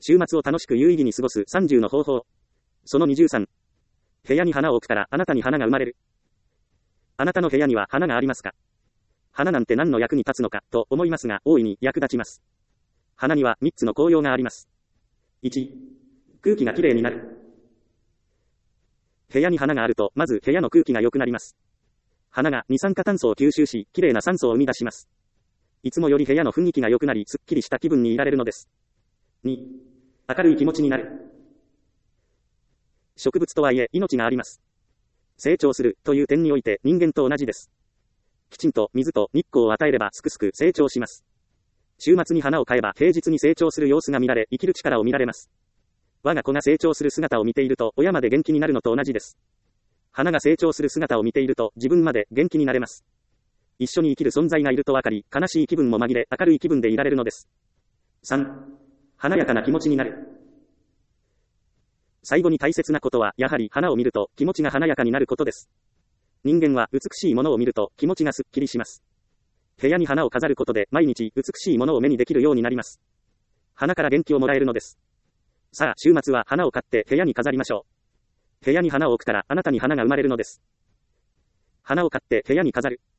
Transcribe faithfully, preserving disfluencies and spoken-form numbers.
週末を楽しく有意義に過ごすさんじゅうの方法。そのにじゅうさん。部屋に花を置くたらあなたに花が生まれる。あなたの部屋には花がありますか？花なんて何の役に立つのかと思いますが、大いに役立ちます。花にはみっつの効用があります。いち、空気がきれいになる。部屋に花があると、まず部屋の空気が良くなります。花が二酸化炭素を吸収し、きれいな酸素を生み出します。いつもより部屋の雰囲気が良くなり、すっきりした気分にいられるのです。に、明るい気持ちになる。植物とはいえ命があります。成長するという点において人間と同じです。きちんと水と日光を与えればすくすく成長します。週末に花を買えば平日に成長する様子が見られ、生きる力を見られます。我が子が成長する姿を見ていると親まで元気になるのと同じです。花が成長する姿を見ていると自分まで元気になれます。一緒に生きる存在がいると分かり、悲しい気分も紛れ明るい気分でいられるのです。さん、華やかな気持ちになる。最後に大切なことはやはり花を見ると気持ちが華やかになることです。人間は美しいものを見ると気持ちがすっきりします。部屋に花を飾ることで毎日美しいものを目にできるようになります。花から元気をもらえるのです。さあ、週末は花を買って部屋に飾りましょう。部屋に花を置くたらあなたに花が生まれるのです。花を買って部屋に飾る。